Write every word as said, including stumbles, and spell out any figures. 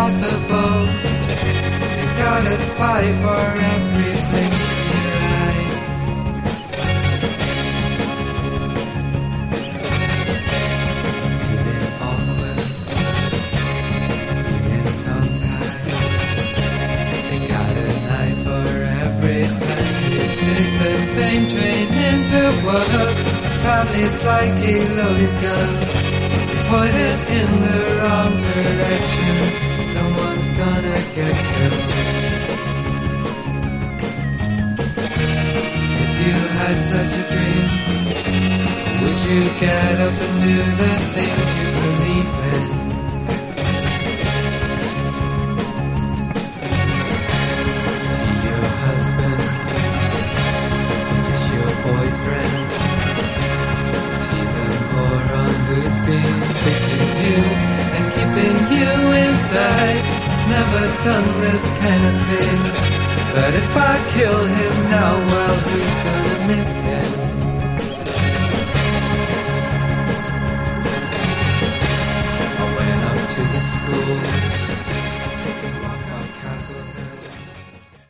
impossible. You gotta spy for everything you like. Feeling awkward, feeling tongue-tied. They got a knife for every time you take the same train into work. Family's like a loaded gun, pointed in the wrong direction. Someone's gonna get killed. If you had such a dream, would you get up and do the things you believe in? See your husband, just your boyfriend. See the moron who's been fixing you and keeping you inside. Never done this kind of thing, but if I kill him now, well, who's gonna miss him? I went up to the school